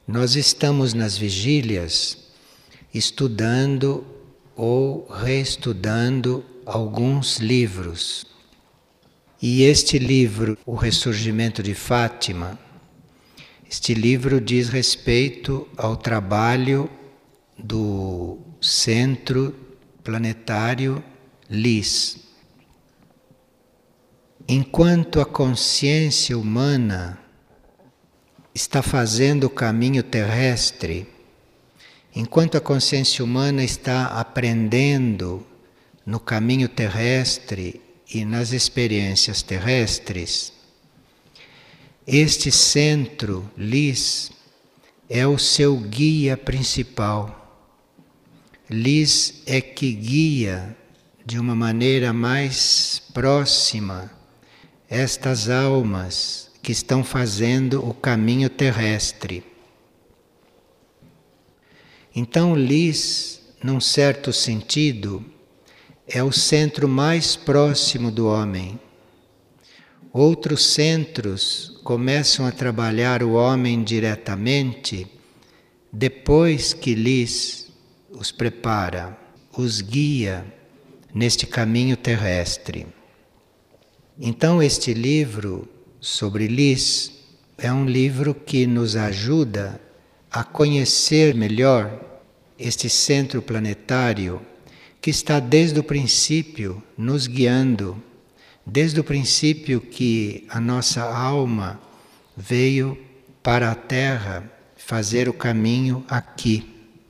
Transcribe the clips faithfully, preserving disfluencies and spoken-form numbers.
Nós estamos nas vigílias estudando ou reestudando alguns livros. E este livro, O Ressurgimento de Fátima, este livro diz respeito ao trabalho do Centro Planetário Lis. Enquanto a consciência humana está fazendo o caminho terrestre, enquanto a consciência humana está aprendendo no caminho terrestre e nas experiências terrestres, este centro Lis é o seu guia principal. Lis é que guia de uma maneira mais próxima estas almas que estão fazendo o caminho terrestre. Então, Lis, num certo sentido, é o centro mais próximo do homem. Outros centros começam a trabalhar o homem diretamente depois que Lis os prepara, os guia neste caminho terrestre. Então, este livro sobre Lis é um livro que nos ajuda a conhecer melhor este centro planetário que está desde o princípio nos guiando, desde o princípio que a nossa alma veio para a Terra fazer o caminho aqui.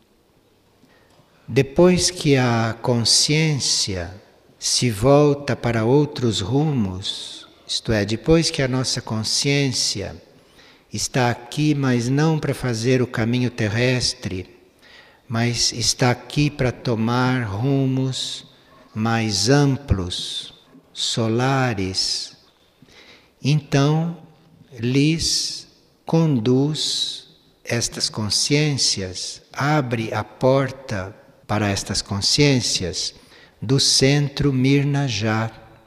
Depois que a consciência se volta para outros rumos, isto é, depois que a nossa consciência está aqui, mas não para fazer o caminho terrestre, mas está aqui para tomar rumos mais amplos, solares. Então, Lis conduz estas consciências, abre a porta para estas consciências do centro Mirnajá.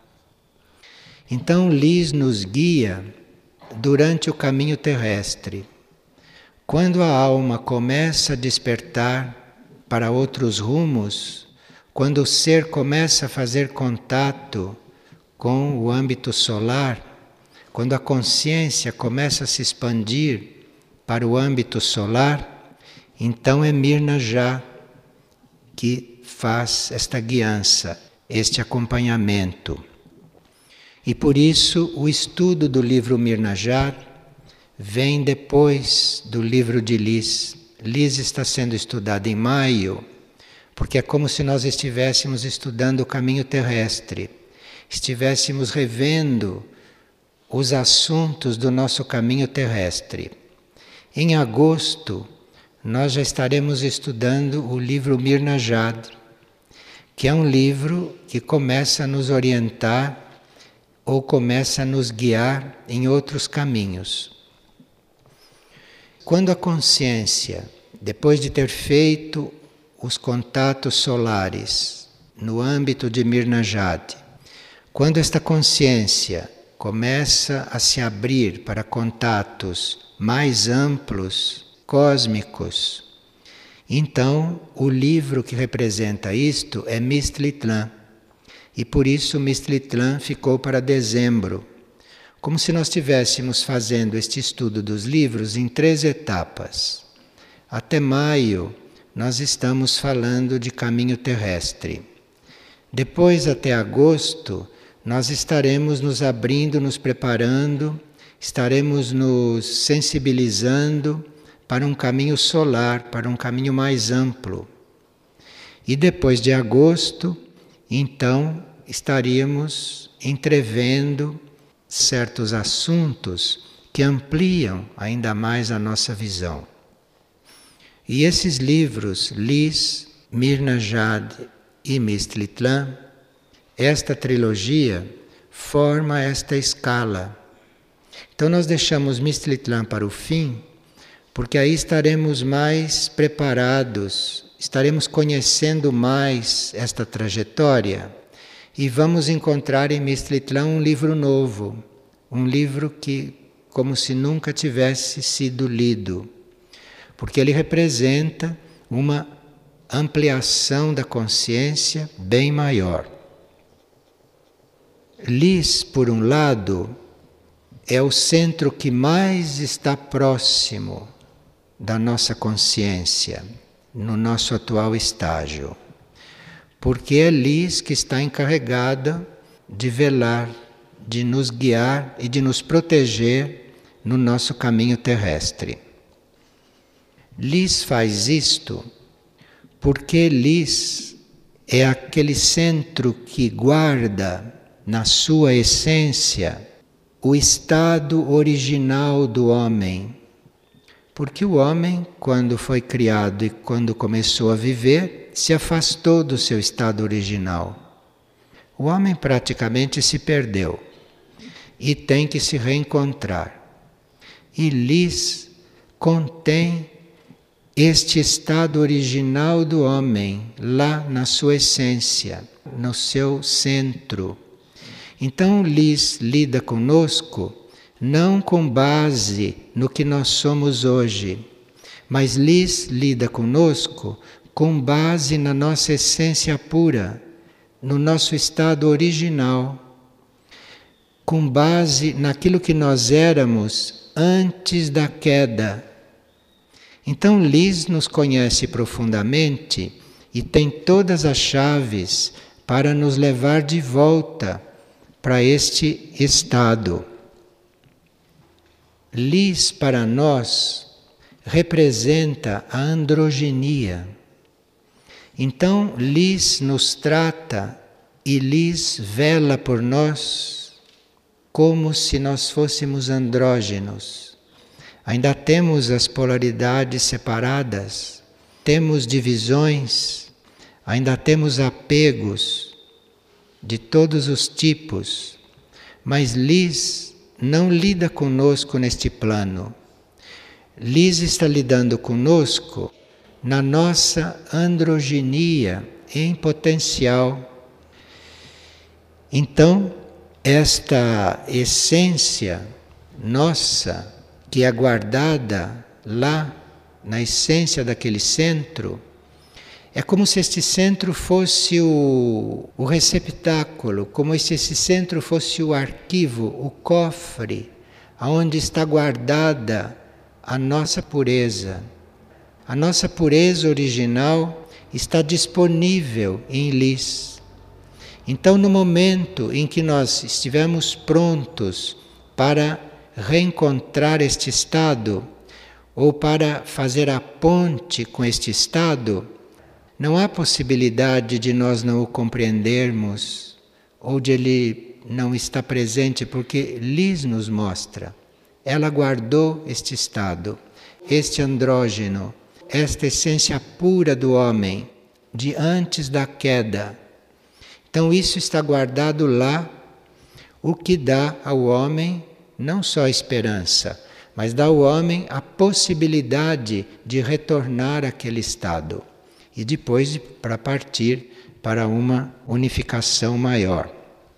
Então, Lis nos guia durante o caminho terrestre. Quando a alma começa a despertar para outros rumos, quando o ser começa a fazer contato com o âmbito solar, quando a consciência começa a se expandir para o âmbito solar, então é Mirnajá que faz esta guiança, este acompanhamento. E por isso o estudo do livro Mirnajá vem depois do livro de Lis. Lis está sendo estudado em maio, porque é como se nós estivéssemos estudando o caminho terrestre, estivéssemos revendo os assuntos do nosso caminho terrestre. Em agosto, nós já estaremos estudando o livro Mirnajá, que é um livro que começa a nos orientar ou começa a nos guiar em outros caminhos. Quando a consciência, depois de ter feito os contatos solares no âmbito de Mirnajá, quando esta consciência começa a se abrir para contatos mais amplos, cósmicos, então o livro que representa isto é Misthitlán. E por isso Misthitlán ficou para dezembro. Como se nós estivéssemos fazendo este estudo dos livros em três etapas. Até maio, nós estamos falando de caminho terrestre. Depois, até agosto, nós estaremos nos abrindo, nos preparando, estaremos nos sensibilizando para um caminho solar, para um caminho mais amplo. E depois de agosto, então, estaríamos entrevendo certos assuntos que ampliam ainda mais a nossa visão. E esses livros, Lis, Mirnajá e Misthitlán, esta trilogia forma esta escala. Então nós deixamos Misthitlán para o fim, porque aí estaremos mais preparados, estaremos conhecendo mais esta trajetória e vamos encontrar em Misthitlán um livro novo, um livro que como se nunca tivesse sido lido. porque ele representa uma ampliação da consciência bem maior. Lis, por um lado, é o centro que mais está próximo da nossa consciência, no nosso atual estágio, porque é Lis que está encarregada de velar, de nos guiar e de nos proteger no nosso caminho terrestre. Lis faz isto porque Lis é aquele centro que guarda na sua essência o estado original do homem. Porque o homem, quando foi criado e quando começou a viver, se afastou do seu estado original. O homem praticamente se perdeu e tem que se reencontrar. E Lis contém este estado original do homem, lá na sua essência, no seu centro. Então Lis lida conosco não com base no que nós somos hoje, mas Lis lida conosco com base na nossa essência pura, no nosso estado original, com base naquilo que nós éramos antes da queda. Então Lis nos conhece profundamente e tem todas as chaves para nos levar de volta para este estado. Lis para nós representa a androginia. Então Lis nos trata e Lis vela por nós como se nós fôssemos andrógenos. Ainda temos as polaridades separadas, temos divisões, ainda temos apegos de todos os tipos, mas Lis não lida conosco neste plano. Lis está lidando conosco na nossa androginia em potencial. Então, esta essência nossa, que é guardada lá na essência daquele centro, é como se este centro fosse o, o receptáculo, como se esse centro fosse o arquivo, o cofre, onde está guardada a nossa pureza. A nossa pureza original está disponível em Lis. Então, no momento em que nós estivermos prontos para reencontrar este estado, ou para fazer a ponte com este estado, não há possibilidade de nós não o compreendermos, ou de ele não estar presente, porque Lis nos mostra. Ela guardou este estado, este andrógeno, esta essência pura do homem, de antes da queda. Então isso está guardado lá, o que dá ao homem não só a esperança, mas dá ao homem a possibilidade de retornar àquele estado e depois para partir para uma unificação maior.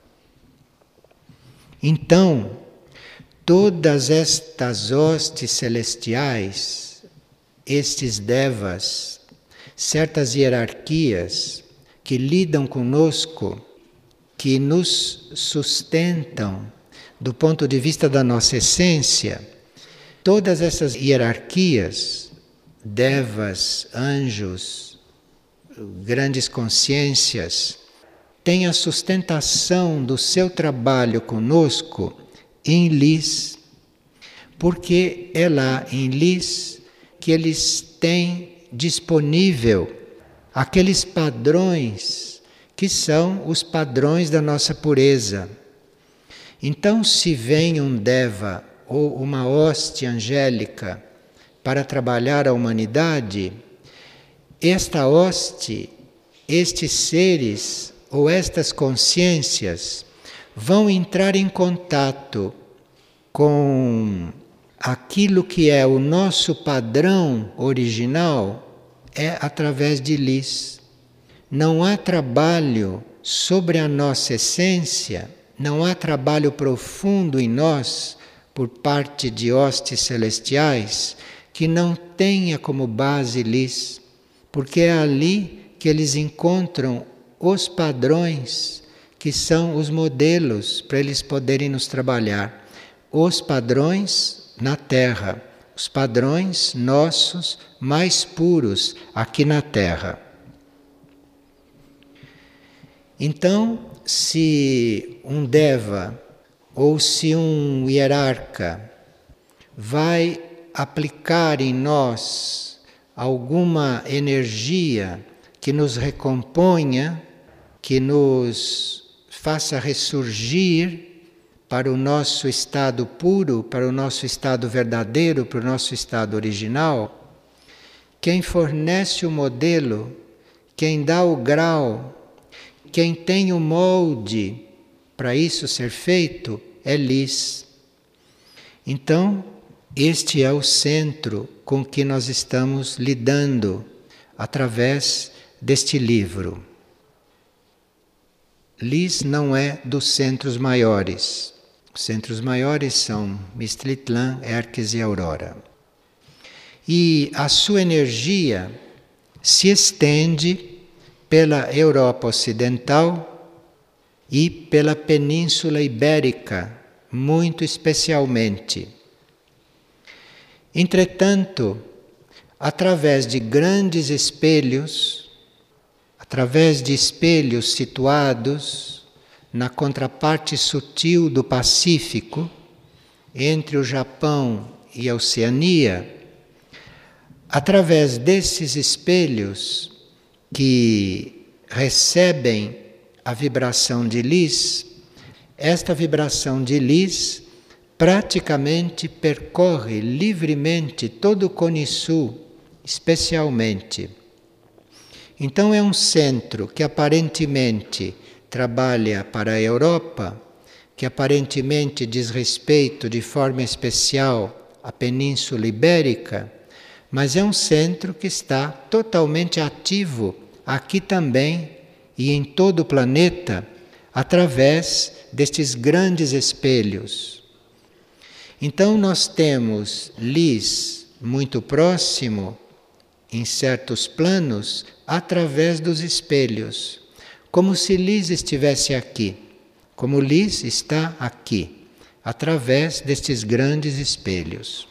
Então, todas estas hostes celestiais, estes devas, certas hierarquias que lidam conosco, que nos sustentam do ponto de vista da nossa essência, todas essas hierarquias, devas, anjos, grandes consciências, têm a sustentação do seu trabalho conosco em Lis, porque é lá em Lis que eles têm disponível aqueles padrões que são os padrões da nossa pureza. Então, se vem um Deva ou uma hoste angélica para trabalhar a humanidade, esta hoste, estes seres ou estas consciências vão entrar em contato com aquilo que é o nosso padrão original, é através de Lis. Não há trabalho sobre a nossa essência, não há trabalho profundo em nós, por parte de hostes celestiais, que não tenha como base Lis, porque é ali que eles encontram os padrões que são os modelos para eles poderem nos trabalhar. Os padrões na Terra, os padrões nossos mais puros aqui na Terra. Então, se um Deva ou se um hierarca vai aplicar em nós alguma energia que nos recomponha, que nos faça ressurgir para o nosso estado puro, para o nosso estado verdadeiro, para o nosso estado original, quem fornece o modelo, quem dá o grau, quem tem o molde para isso ser feito é Lis. Então, este é o centro com que nós estamos lidando através deste livro. Lis não é dos centros maiores. Os centros maiores são Mistritlan, Erques e Aurora. E a sua energia se estende pela Europa Ocidental e pela Península Ibérica, muito especialmente. Entretanto, através de grandes espelhos, através de espelhos situados na contraparte sutil do Pacífico, entre o Japão e a Oceania, através desses espelhos que recebem a vibração de Lis, esta vibração de Lis praticamente percorre livremente todo o Cone Sul, especialmente. Então é um centro que aparentemente trabalha para a Europa, que aparentemente diz respeito de forma especial à Península Ibérica, mas é um centro que está totalmente ativo aqui também e em todo o planeta, através destes grandes espelhos. Então nós temos Lis muito próximo, em certos planos, através dos espelhos, como se Lis estivesse aqui, como Lis está aqui, através destes grandes espelhos.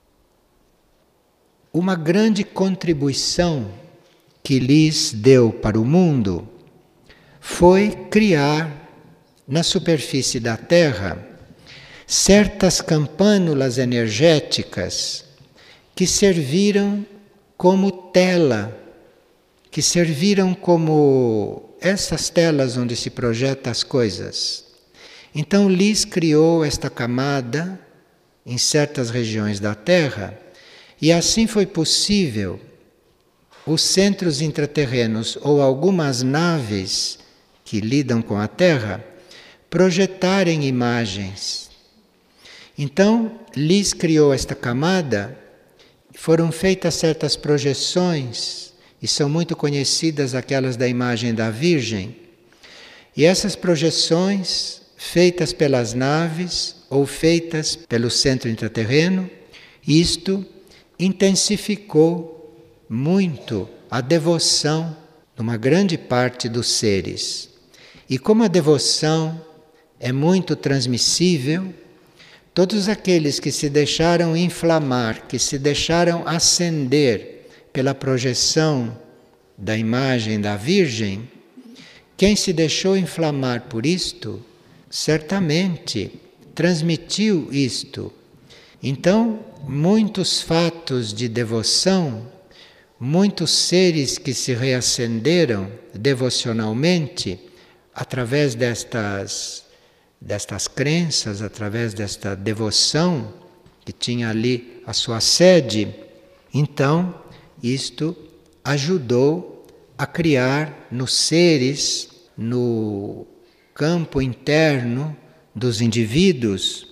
Uma grande contribuição que Lis deu para o mundo foi criar na superfície da Terra certas campânulas energéticas que serviram como tela, que serviram como essas telas onde se projeta as coisas. Então Lis criou esta camada em certas regiões da Terra e assim foi possível os centros intraterrenos ou algumas naves que lidam com a Terra projetarem imagens. Então, Lis criou esta camada, foram feitas certas projeções, e são muito conhecidas aquelas da imagem da Virgem, e essas projeções, feitas pelas naves ou feitas pelo centro intraterreno, isto intensificou muito a devoção numa grande parte dos seres. E como a devoção é muito transmissível, todos aqueles que se deixaram inflamar, que se deixaram acender pela projeção da imagem da Virgem, quem se deixou inflamar por isto, certamente transmitiu isto. Então, muitos fatos de devoção, muitos seres que se reacenderam devocionalmente através destas, destas crenças, através desta devoção que tinha ali a sua sede. Então, isto ajudou a criar nos seres, no campo interno dos indivíduos,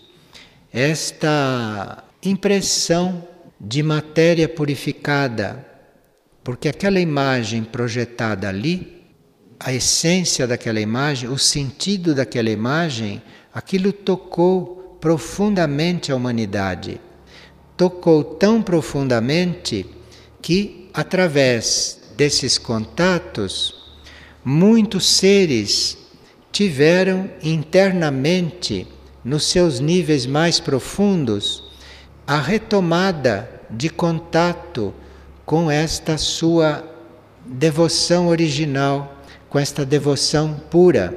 esta impressão de matéria purificada, porque aquela imagem projetada ali, a essência daquela imagem, o sentido daquela imagem, aquilo tocou profundamente a humanidade. tocou tão profundamente que, através desses contatos, muitos seres tiveram internamente, nos seus níveis mais profundos, a retomada de contato com esta sua devoção original, com esta devoção pura.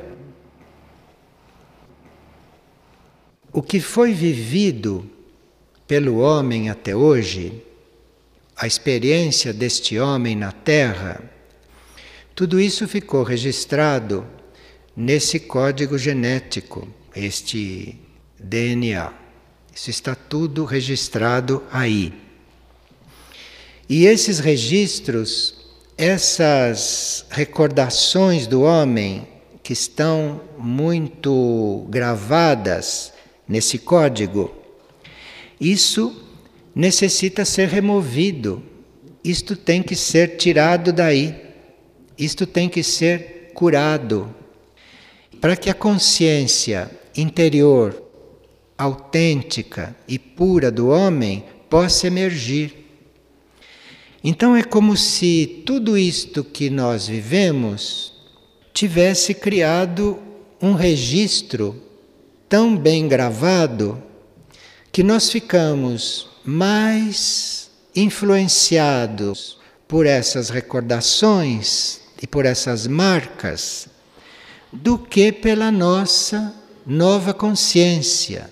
O que foi vivido pelo homem até hoje, a experiência deste homem na Terra, tudo isso ficou registrado nesse código genético, este D N A. Isso está tudo registrado aí. E esses registros, essas recordações do homem que estão muito gravadas nesse código, isso necessita ser removido. Isto tem que ser tirado daí. Isto tem que ser curado. Para que a consciência interior, autêntica e pura do homem possa emergir. Então é como se tudo isto que nós vivemos tivesse criado um registro tão bem gravado que nós ficamos mais influenciados por essas recordações e por essas marcas do que pela nossa nova consciência.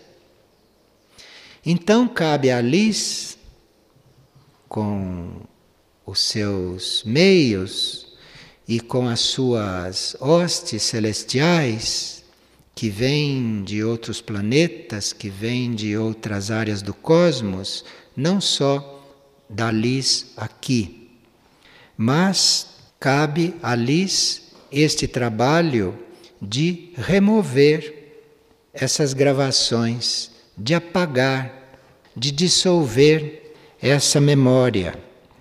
Então cabe a Liz, com os seus meios e com as suas hostes celestiais, que vêm de outros planetas, que vêm de outras áreas do cosmos, não só da Liz aqui, mas cabe a Liz este trabalho de remover essas gravações, de apagar, de dissolver essa memória.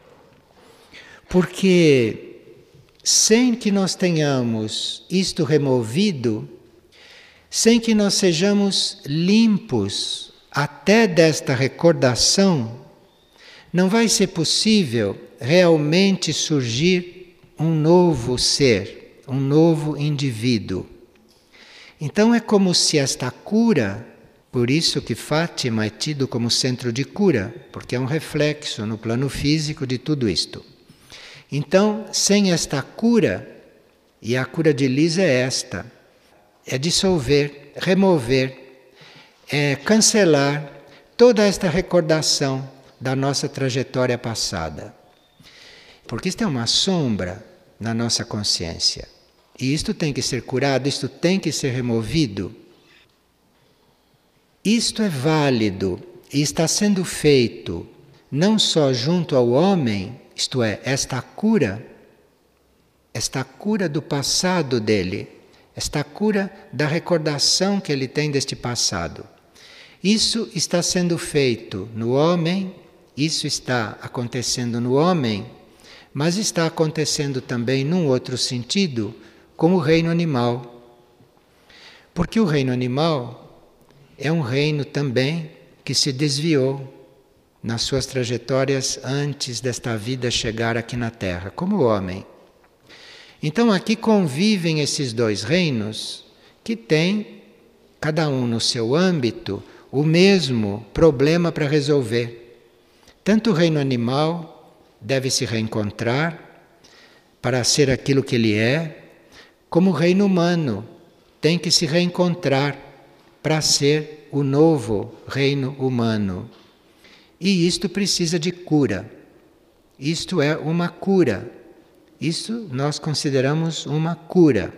Porque sem que nós tenhamos isto removido, sem que nós sejamos limpos até desta recordação, não vai ser possível realmente surgir um novo ser, um novo indivíduo. Então é como se esta cura, por isso que Fátima é tido como centro de cura, porque é um reflexo no plano físico de tudo isto. Então, sem esta cura, e a cura de Liz é esta, é dissolver, remover, é cancelar toda esta recordação da nossa trajetória passada. Porque isto é uma sombra na nossa consciência. E isto tem que ser curado, isto tem que ser removido. Isto é válido e está sendo feito não só junto ao homem, isto é, esta cura, esta cura do passado dele, esta cura da recordação que ele tem deste passado. Isso está sendo feito no homem, isso está acontecendo no homem, mas está acontecendo também num outro sentido, com o reino animal. Porque o reino animal é um reino também que se desviou nas suas trajetórias antes desta vida chegar aqui na Terra, como o homem. Então aqui convivem esses dois reinos que têm, cada um no seu âmbito, o mesmo problema para resolver. Tanto o reino animal deve se reencontrar para ser aquilo que ele é, como o reino humano tem que se reencontrar para ser o novo reino humano. E isto precisa de cura. Isto é uma cura. Isto nós consideramos uma cura.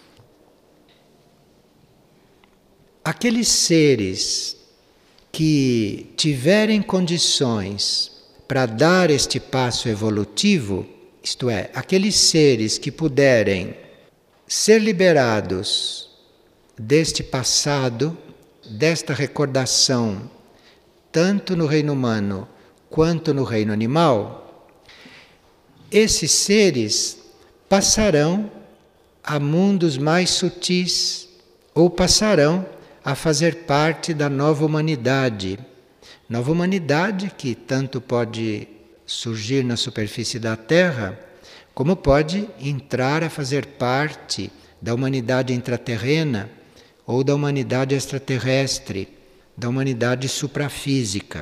Aqueles seres que tiverem condições para dar este passo evolutivo, isto é, aqueles seres que puderem ser liberados deste passado, desta recordação, tanto no reino humano quanto no reino animal, esses seres passarão a mundos mais sutis ou passarão a fazer parte da nova humanidade, Nova humanidade que tanto pode surgir na superfície da Terra, como pode entrar a fazer parte da humanidade intraterrena ou da humanidade extraterrestre, da humanidade suprafísica.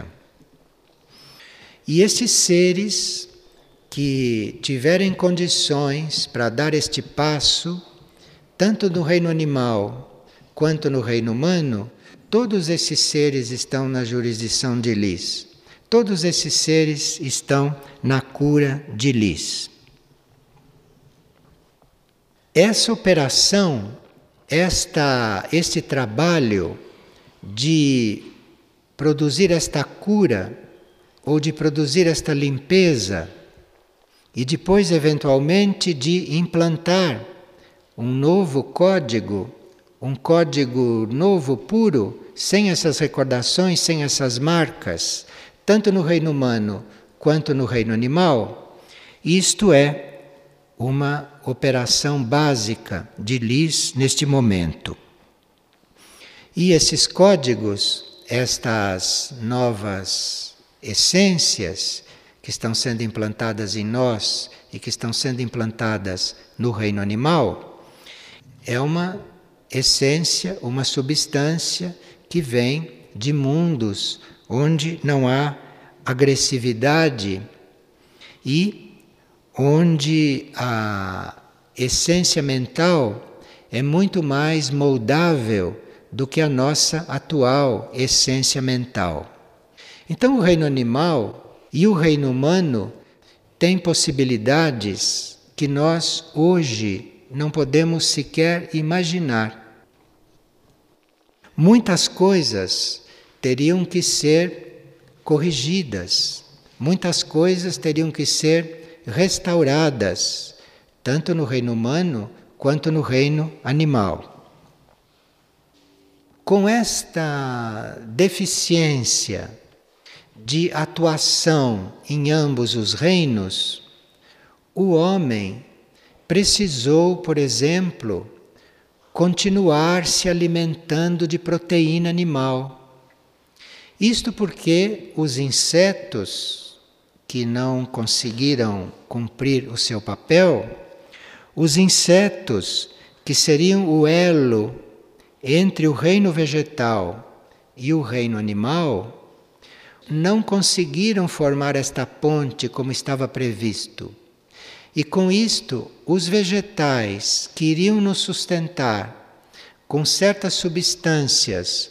E esses seres que tiverem condições para dar este passo, tanto no reino animal quanto no reino humano, todos esses seres estão na jurisdição de Lis. Todos esses seres estão na cura de Lis. Essa operação, esta, este trabalho de produzir esta cura ou de produzir esta limpeza e depois, eventualmente, de implantar um novo código, um código novo, puro, sem essas recordações, sem essas marcas, tanto no reino humano quanto no reino animal, isto é uma operação básica de Lis neste momento. E esses códigos, estas novas essências que estão sendo implantadas em nós e que estão sendo implantadas no reino animal, é uma essência, uma substância que vem de mundos onde não há agressividade e onde a essência mental é muito mais moldável do que a nossa atual essência mental. Então o reino animal e o reino humano têm possibilidades que nós hoje não podemos sequer imaginar. Muitas coisas teriam que ser corrigidas, muitas coisas teriam que ser restauradas, tanto no reino humano quanto no reino animal. Com esta deficiência de atuação em ambos os reinos, o homem precisou, por exemplo, continuar se alimentando de proteína animal. Isto porque os insetos que não conseguiram cumprir o seu papel, os insetos que seriam o elo entre o reino vegetal e o reino animal, não conseguiram formar esta ponte como estava previsto. E com isto, os vegetais que iriam nos sustentar com certas substâncias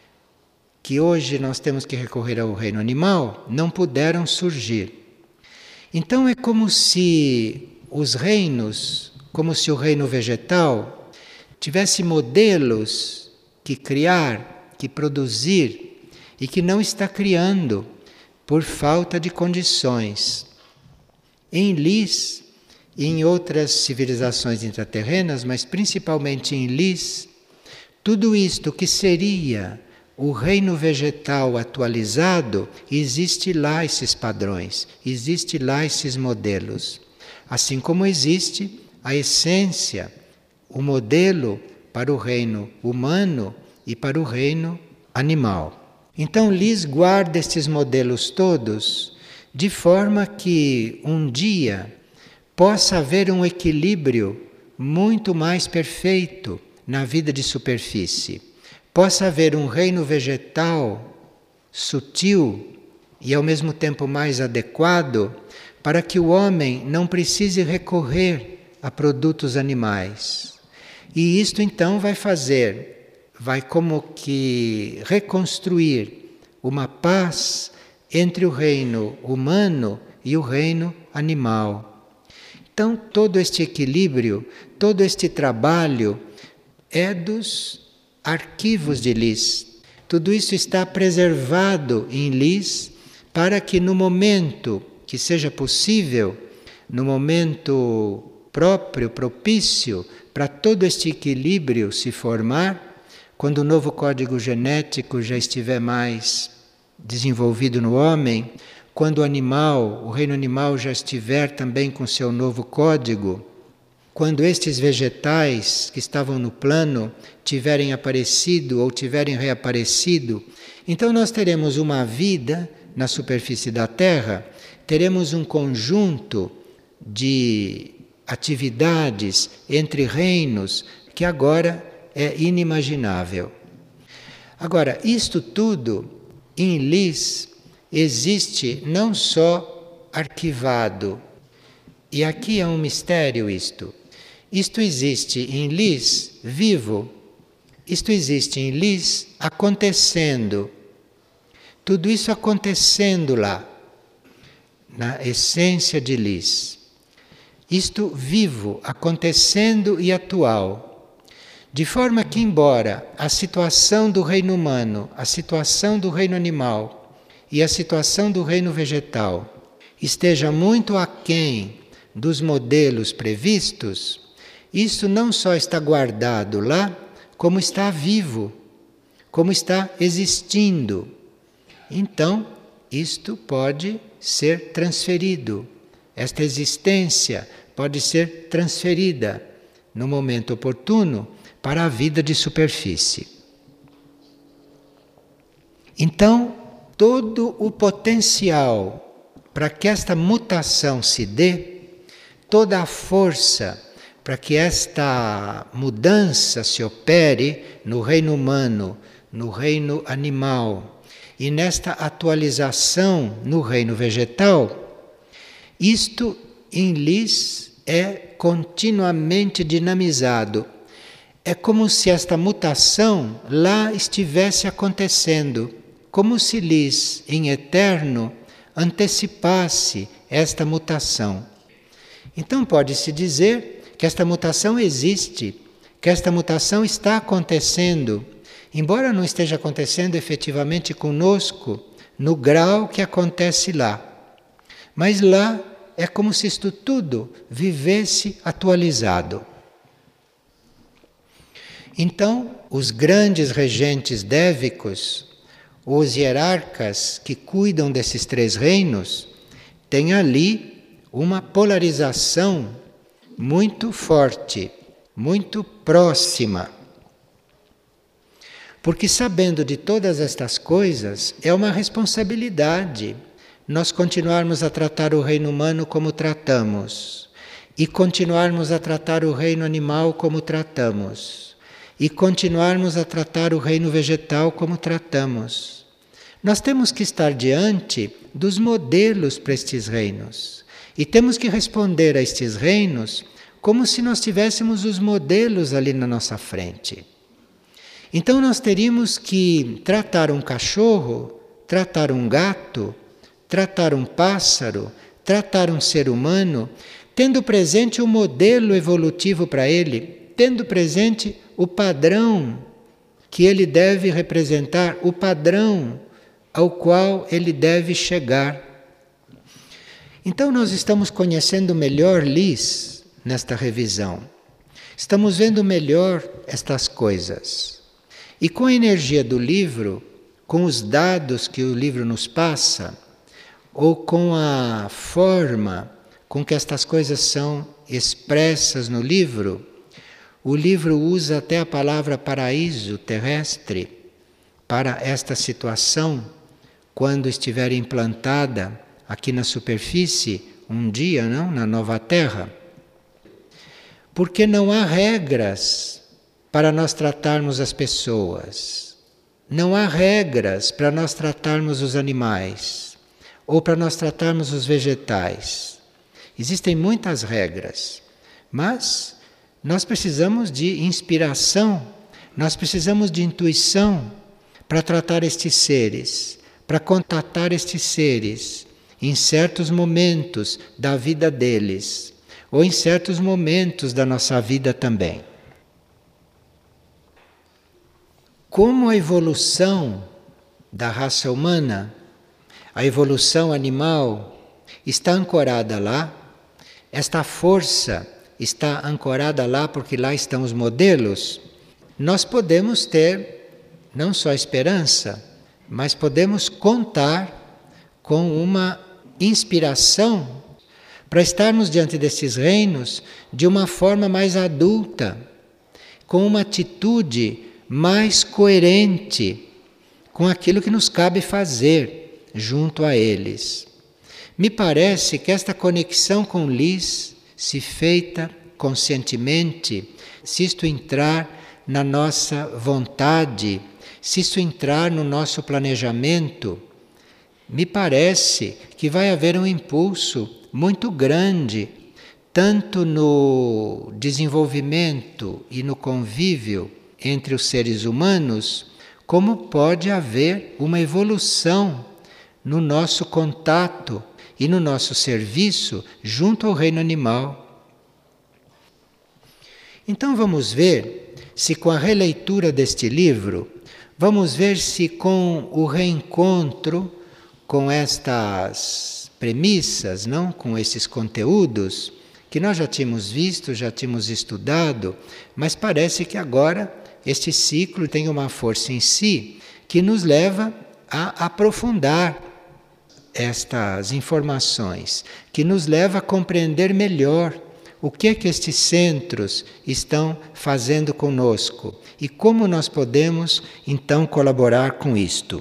que hoje nós temos que recorrer ao reino animal, não puderam surgir. Então é como se os reinos, como se o reino vegetal tivesse modelos que criar, que produzir, e que não está criando por falta de condições. Em Lis e em outras civilizações intraterrenas, mas principalmente em Lis, tudo isto que seria o reino vegetal atualizado, existe lá esses padrões, existe lá esses modelos. Assim como existe a essência, o modelo para o reino humano e para o reino animal. Então Lis guarda estes modelos todos de forma que um dia possa haver um equilíbrio muito mais perfeito na vida de superfície. Possa haver um reino vegetal sutil e ao mesmo tempo mais adequado para que o homem não precise recorrer a produtos animais. E isto então vai fazer vai como que reconstruir uma paz entre o reino humano e o reino animal. Então, todo este equilíbrio, todo este trabalho é dos arquivos de Lis. Tudo isso está preservado em Lis para que no momento que seja possível, no momento próprio, propício, para todo este equilíbrio se formar, quando o novo código genético já estiver mais desenvolvido no homem, quando o animal, o reino animal já estiver também com seu novo código, quando estes vegetais que estavam no plano tiverem aparecido ou tiverem reaparecido, então nós teremos uma vida na superfície da Terra, teremos um conjunto de atividades entre reinos que agora é inimaginável. Agora, isto tudo em Lis existe não só arquivado, e aqui é um mistério isto. Isto existe em Lis vivo, isto existe em Lis acontecendo. Tudo isso acontecendo lá, na essência de Lis. Isto vivo, acontecendo e atual. De forma que, embora a situação do reino humano, a situação do reino animal e a situação do reino vegetal esteja muito aquém dos modelos previstos, isso não só está guardado lá, como está vivo, como está existindo. Então, isto pode ser transferido. Esta existência pode ser transferida no momento oportuno para a vida de superfície. Então, todo o potencial para que esta mutação se dê, toda a força para que esta mudança se opere no reino humano, no reino animal e nesta atualização no reino vegetal, isto em Lis é continuamente dinamizado. É como se esta mutação lá estivesse acontecendo, como se Lis, em eterno, antecipasse esta mutação. Então pode-se dizer que esta mutação existe, que esta mutação está acontecendo, embora não esteja acontecendo efetivamente conosco no grau que acontece lá. Mas lá é como se isto tudo vivesse atualizado. Então, os grandes regentes dévicos, os hierarcas que cuidam desses três reinos, têm ali uma polarização muito forte, muito próxima. Porque sabendo de todas estas coisas, é uma responsabilidade nós continuarmos a tratar o reino humano como tratamos, e continuarmos a tratar o reino animal como tratamos, e continuarmos a tratar o reino vegetal como tratamos. Nós temos que estar diante dos modelos para estes reinos. E temos que responder a estes reinos como se nós tivéssemos os modelos ali na nossa frente. Então nós teríamos que tratar um cachorro, tratar um gato, tratar um pássaro, tratar um ser humano, tendo presente o modelo evolutivo para ele, tendo presente o padrão que ele deve representar, o padrão ao qual ele deve chegar. Então nós estamos conhecendo melhor Lis nesta revisão. Estamos vendo melhor estas coisas. E com a energia do livro, com os dados que o livro nos passa, ou com a forma com que estas coisas são expressas no livro, o livro usa até a palavra paraíso terrestre para esta situação, quando estiver implantada aqui na superfície, um dia, não? Na nova Terra. Porque não há regras para nós tratarmos as pessoas. Não há regras para nós tratarmos os animais ou para nós tratarmos os vegetais. Existem muitas regras, mas nós precisamos de inspiração, nós precisamos de intuição para tratar estes seres, para contatar estes seres em certos momentos da vida deles, ou em certos momentos da nossa vida também. Como a evolução da raça humana, a evolução animal, está ancorada lá, esta força está ancorada lá porque lá estão os modelos, nós podemos ter não só esperança, mas podemos contar com uma inspiração para estarmos diante desses reinos de uma forma mais adulta, com uma atitude mais coerente com aquilo que nos cabe fazer junto a eles. Me parece que esta conexão com Liz, se feita conscientemente, se isto entrar na nossa vontade, se isto entrar no nosso planejamento, me parece que vai haver um impulso muito grande, tanto no desenvolvimento e no convívio entre os seres humanos, como pode haver uma evolução no nosso contato e no nosso serviço junto ao reino animal. Então vamos ver se com a releitura deste livro, vamos ver se com o reencontro com estas premissas, não, com esses conteúdos que nós já tínhamos visto, já tínhamos estudado, mas parece que agora este ciclo tem uma força em si que nos leva a aprofundar estas informações, que nos leva a compreender melhor o que é que estes centros estão fazendo conosco e como nós podemos então colaborar com isto.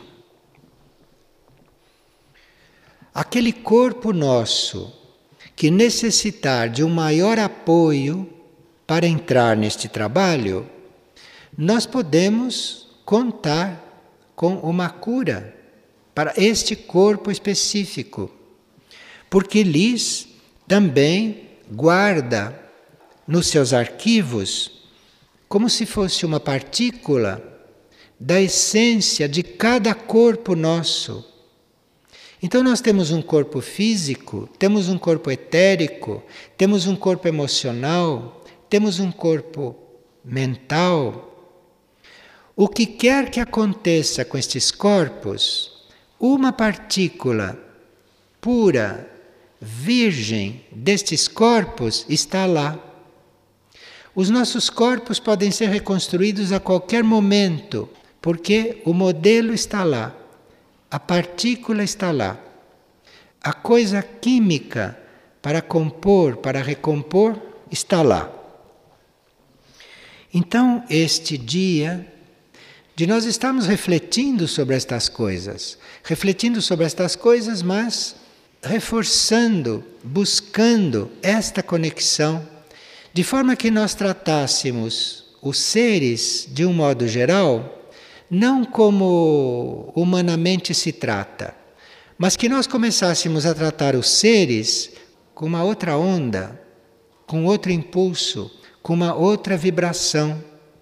Aquele corpo nosso que necessitar de um maior apoio para entrar neste trabalho, nós podemos contar com uma cura para este corpo específico, porque Liz também guarda nos seus arquivos como se fosse uma partícula da essência de cada corpo nosso. Então nós temos um corpo físico, temos um corpo etérico, temos um corpo emocional, temos um corpo mental. O que quer que aconteça com estes corpos, uma partícula pura, virgem destes corpos está lá. Os nossos corpos podem ser reconstruídos a qualquer momento, porque o modelo está lá, a partícula está lá. A coisa química para compor, para recompor, está lá. Então, este dia de nós estarmos refletindo sobre estas coisas, refletindo sobre estas coisas, mas reforçando, buscando esta conexão, de forma que nós tratássemos os seres, de um modo geral, não como humanamente se trata, mas que nós começássemos a tratar os seres com uma outra onda, com outro impulso, com uma outra vibração.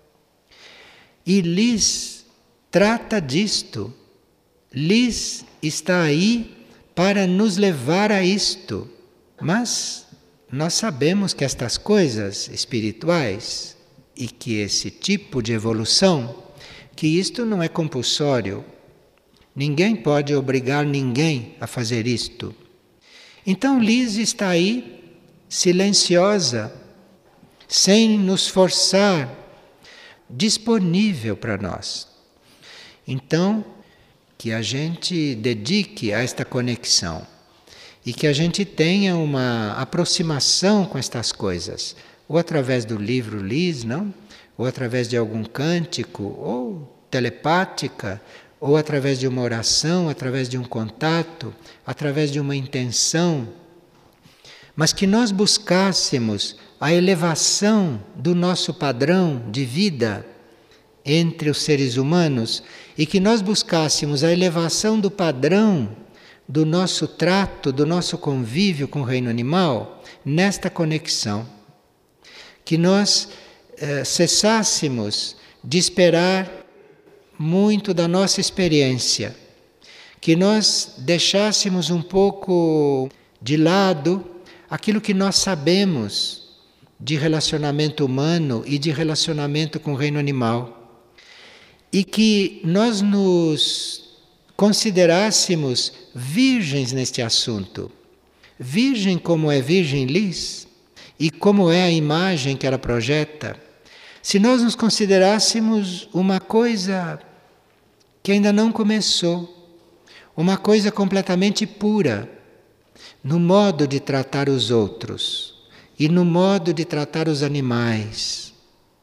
E Liz trata disto. Liz está aí para nos levar a isto. Mas nós sabemos que estas coisas espirituais e que esse tipo de evolução, que isto não é compulsório. Ninguém pode obrigar ninguém a fazer isto. Então Liz está aí, silenciosa, sem nos forçar, disponível para nós. Então, que a gente dedique a esta conexão e que a gente tenha uma aproximação com estas coisas, ou através do livro Liz, não? Ou através de algum cântico, ou telepática, ou através de uma oração, através de um contato, através de uma intenção, mas que nós buscássemos a elevação do nosso padrão de vida entre os seres humanos e que nós buscássemos a elevação do padrão do nosso trato, do nosso convívio com o reino animal, nesta conexão. Que nós eh, cessássemos de esperar muito da nossa experiência, que nós deixássemos um pouco de lado aquilo que nós sabemos de relacionamento humano e de relacionamento com o reino animal, e que nós nos considerássemos virgens neste assunto. Virgem como é Virgem Liz e como é a imagem que ela projeta. Se nós nos considerássemos uma coisa que ainda não começou, uma coisa completamente pura, no modo de tratar os outros e no modo de tratar os animais.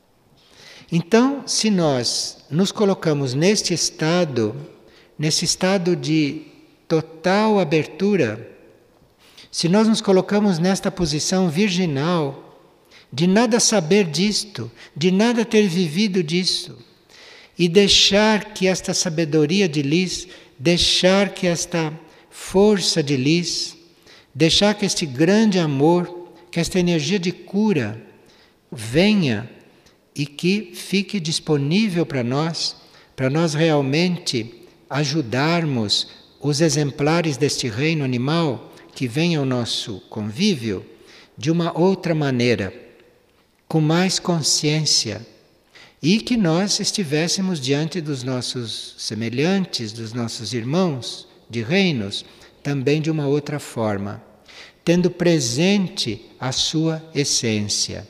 Então, se nós nos colocamos neste estado, nesse estado de total abertura, se nós nos colocamos nesta posição virginal, de nada saber disto, de nada ter vivido disso, e deixar que esta sabedoria de luz, deixar que esta força de luz, deixar que este grande amor, que esta energia de cura venha e que fique disponível para nós, para nós realmente ajudarmos os exemplares deste reino animal que vêm ao nosso convívio de uma outra maneira, com mais consciência, e que nós estivéssemos diante dos nossos semelhantes, dos nossos irmãos de reinos, também de uma outra forma, tendo presente a sua essência.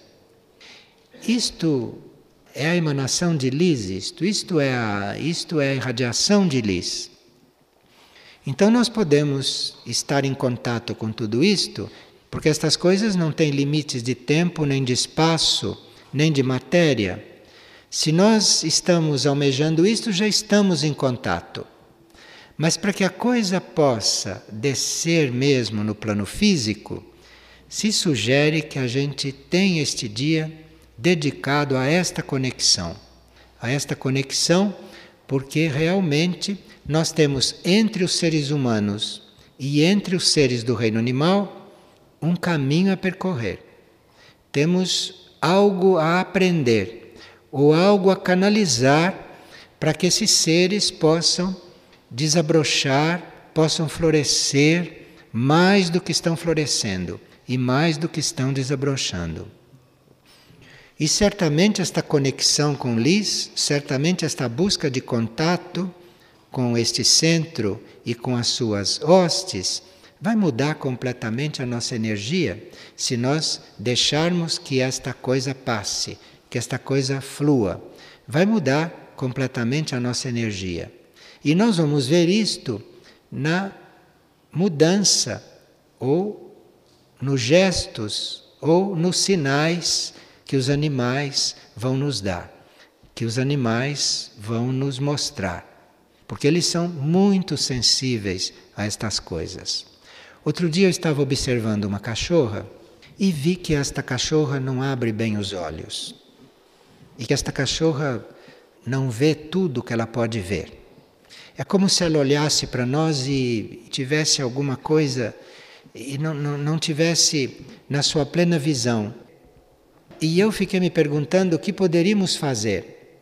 Isto é a emanação de luz, isto, isto, é a, isto é a irradiação de luz. Então nós podemos estar em contato com tudo isto, porque estas coisas não têm limites de tempo, nem de espaço, nem de matéria. Se nós estamos almejando isto, já estamos em contato. Mas para que a coisa possa descer mesmo no plano físico, se sugere que a gente tenha este dia dedicado a esta conexão. A esta conexão, porque realmente nós temos entre os seres humanos e entre os seres do reino animal um caminho a percorrer. Temos algo a aprender ou algo a canalizar para que esses seres possam desabrochar, possam florescer mais do que estão florescendo e mais do que estão desabrochando. E certamente esta conexão com luz, certamente esta busca de contato com este centro e com as suas hostes, vai mudar completamente a nossa energia se nós deixarmos que esta coisa passe, que esta coisa flua. Vai mudar completamente a nossa energia. E nós vamos ver isto na mudança, ou nos gestos, ou nos sinais que os animais vão nos dar, que os animais vão nos mostrar, porque eles são muito sensíveis a estas coisas. Outro dia eu estava observando uma cachorra e vi que esta cachorra não abre bem os olhos e que esta cachorra não vê tudo que ela pode ver. É como se ela olhasse para nós e tivesse alguma coisa e não, não, não tivesse na sua plena visão. E eu fiquei me perguntando o que poderíamos fazer.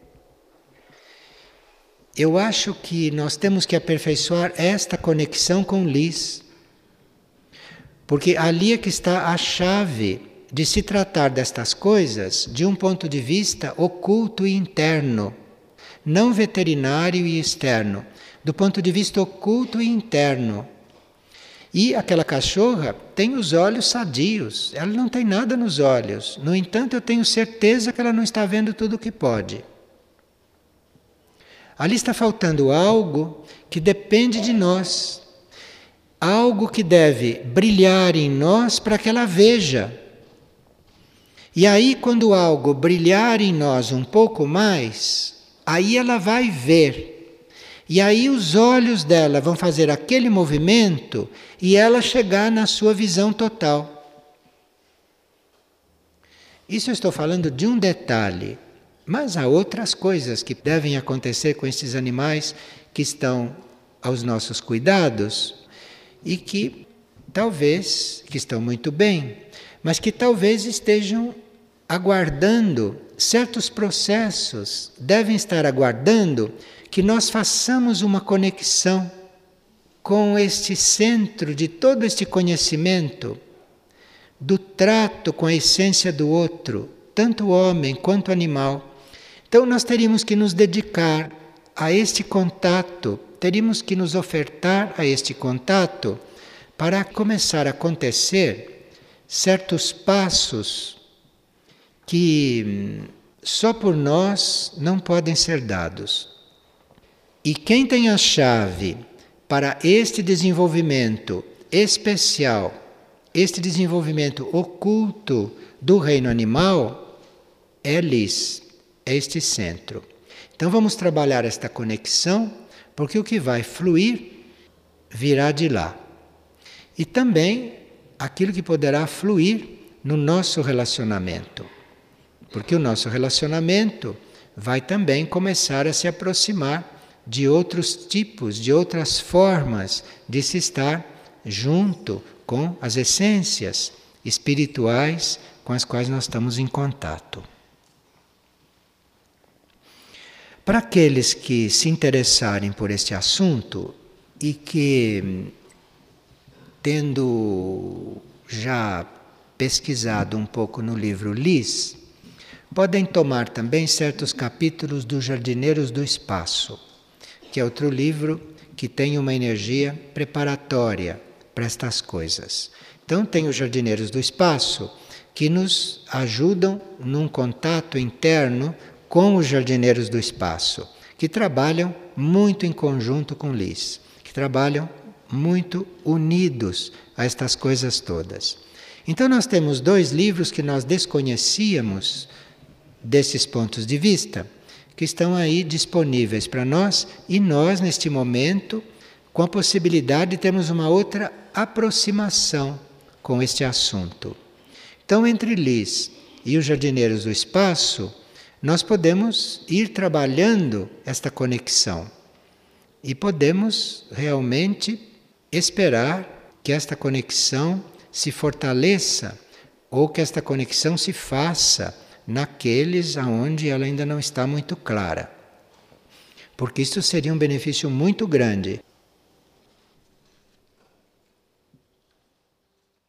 Eu acho que nós temos que aperfeiçoar esta conexão com luz, porque ali é que está a chave de se tratar destas coisas de um ponto de vista oculto e interno, não veterinário e externo, do ponto de vista oculto e interno. E aquela cachorra tem os olhos sadios, ela não tem nada nos olhos. No entanto, eu tenho certeza que ela não está vendo tudo o que pode. Ali está faltando algo que depende de nós. Algo que deve brilhar em nós para que ela veja. E aí, quando algo brilhar em nós um pouco mais, aí ela vai ver. E aí os olhos dela vão fazer aquele movimento e ela chegar na sua visão total. Isso eu estou falando de um detalhe, mas há outras coisas que devem acontecer com esses animais que estão aos nossos cuidados e que talvez, que estão muito bem, mas que talvez estejam aguardando certos processos, devem estar aguardando que nós façamos uma conexão com este centro de todo este conhecimento, do trato com a essência do outro, tanto homem quanto animal. Então nós teríamos que nos dedicar a este contato, teríamos que nos ofertar a este contato para começar a acontecer certos passos que só por nós não podem ser dados. E quem tem a chave para este desenvolvimento especial, este desenvolvimento oculto do reino animal é Lis, é este centro. Então vamos trabalhar esta conexão, porque o que vai fluir virá de lá. E também aquilo que poderá fluir no nosso relacionamento. Porque o nosso relacionamento vai também começar a se aproximar de outros tipos, de outras formas de se estar junto com as essências espirituais com as quais nós estamos em contato. Para aqueles que se interessarem por este assunto e que, tendo já pesquisado um pouco no livro Lis, podem tomar também certos capítulos dos Jardineiros do Espaço, que é outro livro que tem uma energia preparatória para estas coisas. Então tem os Jardineiros do Espaço que nos ajudam num contato interno com os Jardineiros do Espaço, que trabalham muito em conjunto com Lis, que trabalham muito unidos a estas coisas todas. Então nós temos dois livros que nós desconhecíamos desses pontos de vista, que estão aí disponíveis para nós, e nós, neste momento, com a possibilidade de termos uma outra aproximação com este assunto. Então, entre Lis e os Jardineiros do Espaço, nós podemos ir trabalhando esta conexão e podemos realmente esperar que esta conexão se fortaleça ou que esta conexão se faça naqueles aonde ela ainda não está muito clara. Porque isso seria um benefício muito grande